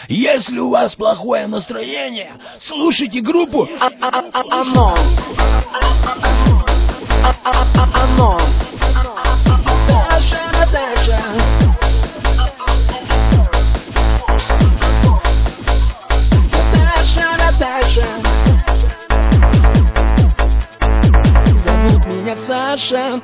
Если у вас плохое настроение, слушайте группу Зовут меня Саша.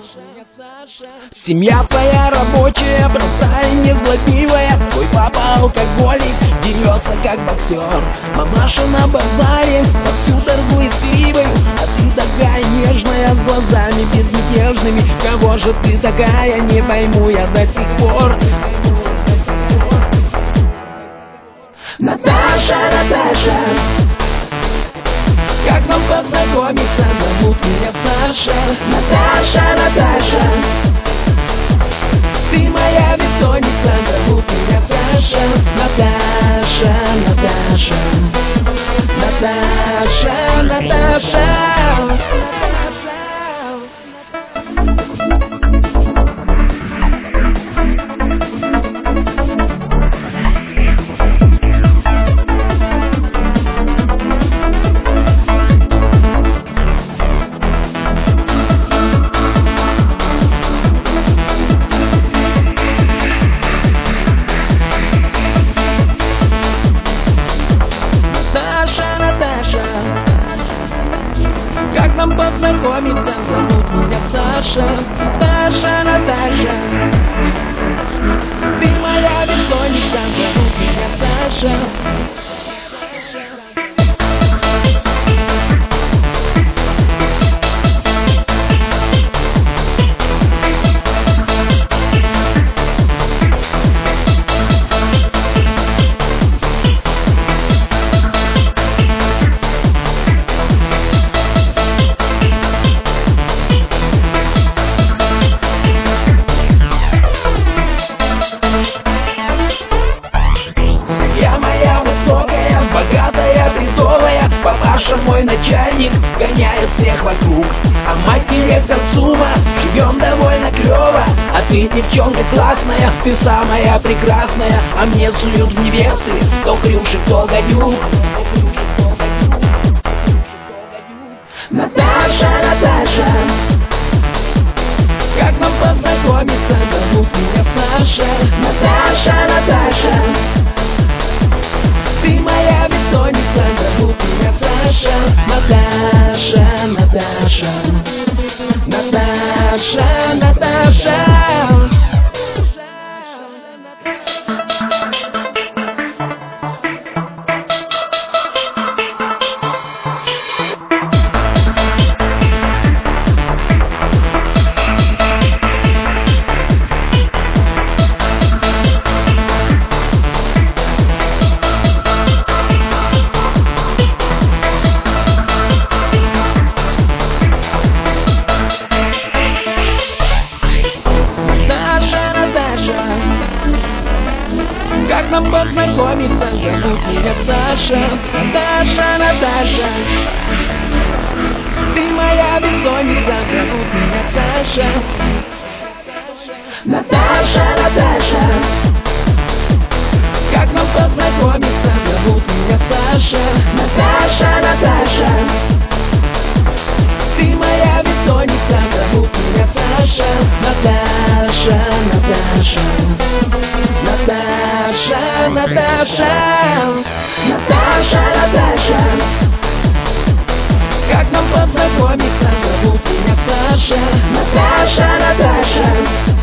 Семья твоя рабочая, простая, незлобивая. Твой папа алкоголик, дерется как боксер. Мамаша на базаре, вовсю торгует сливой. А ты такая нежная, с глазами безмятежными. Кого же ты такая, не пойму я до сих пор. Наташа, Наташа, как нам познакомиться? Зовут меня Саша. Наташа, Наташа, ты моя бессонница. Зовут меня Саша. Наташа, Наташа, Наташа, Наташа. Как нам познакомиться? Зовут меня Саша. Наташа, Наташа, ты моя бессонница. Зовут меня Саша. Папаша мой начальник, гоняет всех вокруг. А мать директор ЦУМа, живем довольно клево. А ты девчонка классная, ты самая прекрасная. А мне суют в невесты то Хрюшек, то гадюк. Наташа, Наташа, как нам познакомиться? Зовут меня Саша. Наташа, Наташа, ты моя бессонница. Зовут меня Саша. Наташа, Наташа, Наташа, Наташа. Как нам познакомиться? Зовут меня Саша. Наташа, Наташа, ты моя бессонница. Зовут меня Саша. Наташа, Наташа, как нам познакомиться? Зовут меня Саша. Наташа, Наташа, ты моя бессонница. Зовут меня Саша. Наташа, Наташа, Наташа, Наташа, Наташа, Наташа, как нам познакомиться? Зовут меня Саша. Наташа, Наташа,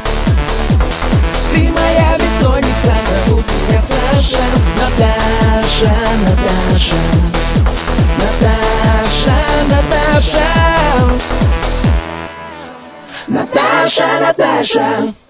ты моя бессонница. Зовут меня Саша. Наташа, Наташа, Наташа, Наташа, Наташа, Наташа.